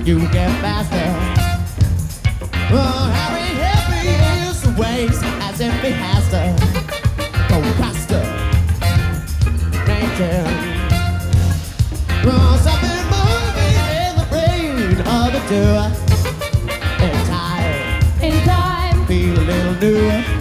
you get faster. Oh, heavy is the waves as if it has to go faster. Naked. Oh, something moving in the brain of the doer. In time, feel a little newer.